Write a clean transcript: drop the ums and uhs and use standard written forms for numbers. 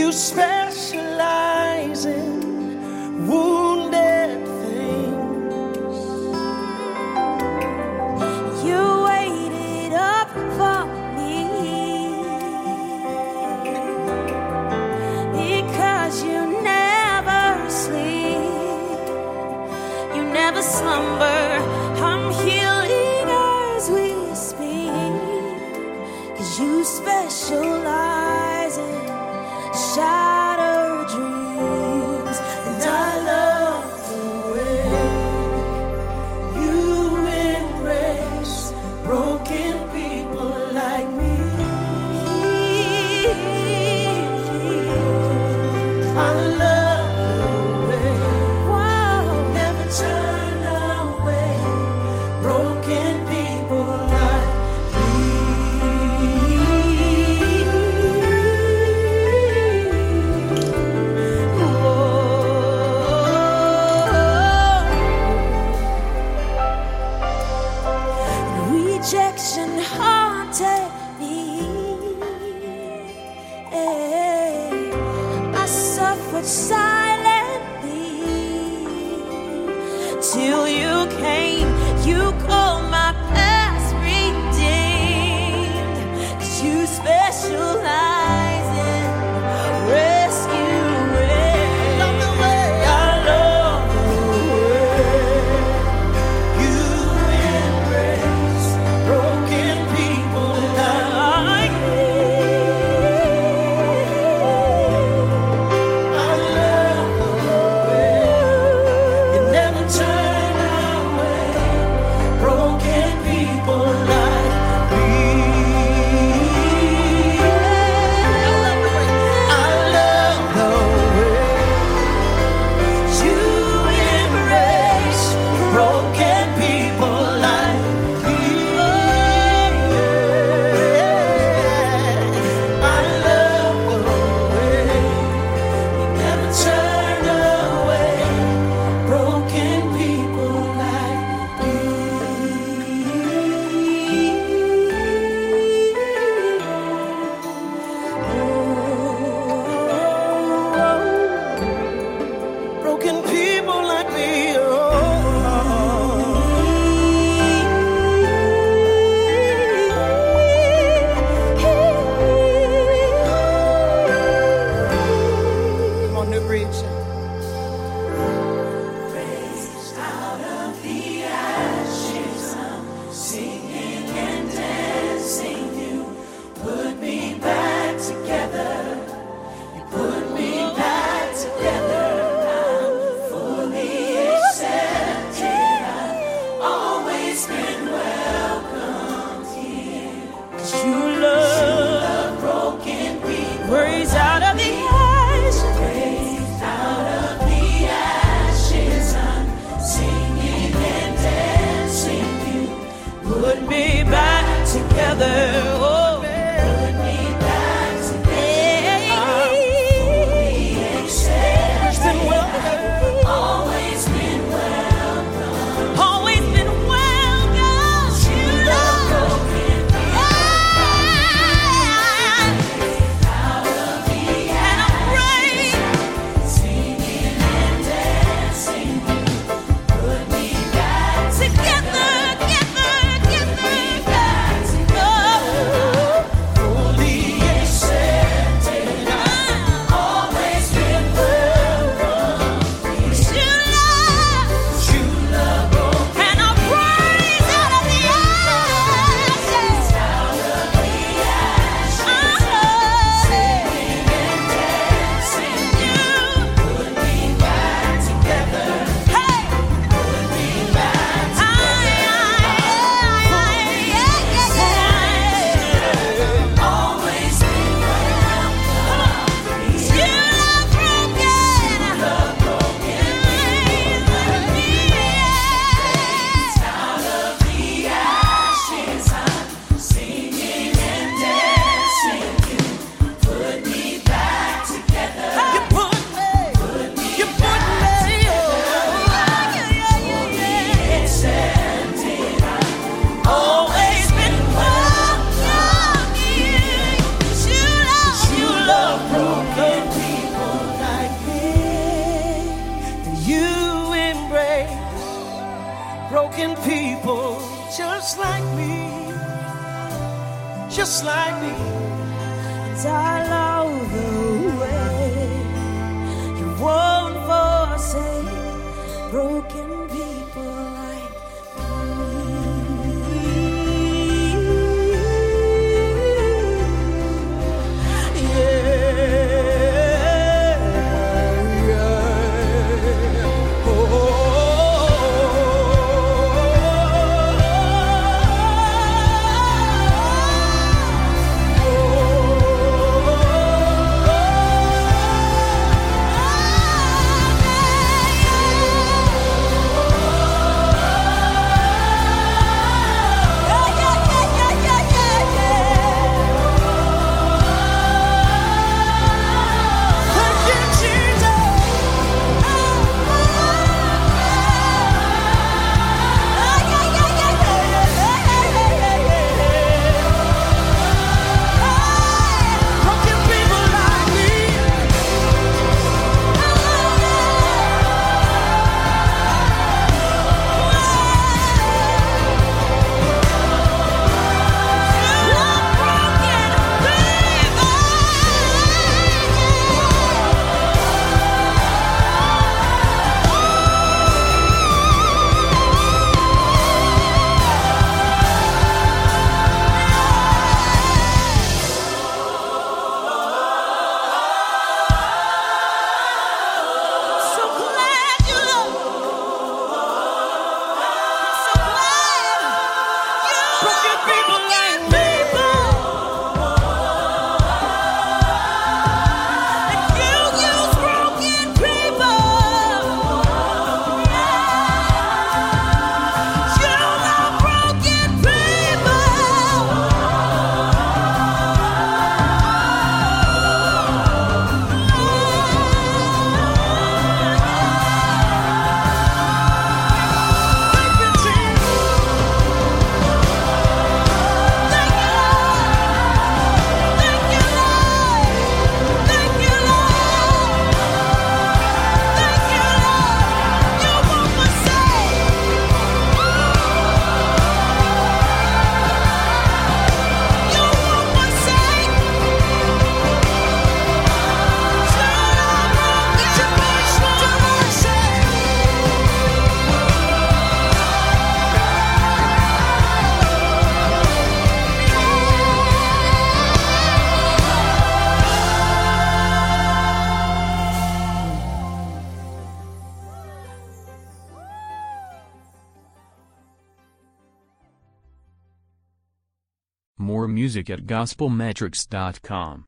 You specialize in wounded things. You waited up for me because you never sleep, you never slumber. I'm healing as we speak, 'cause you specialize in shattered dreams. And I love the way you embrace broken people like me. I love the way you never turn away broken people like rejection haunted me. I suffered silently till you came. You called my past redeemed, 'cause you specialize in rescuing. I love the way you embrace broken people like me. I love the way you never turn away broken people like me. broken people just like me, just like me. And I love the way you won't forsake broken people like me. More music at gospelmetrics.com.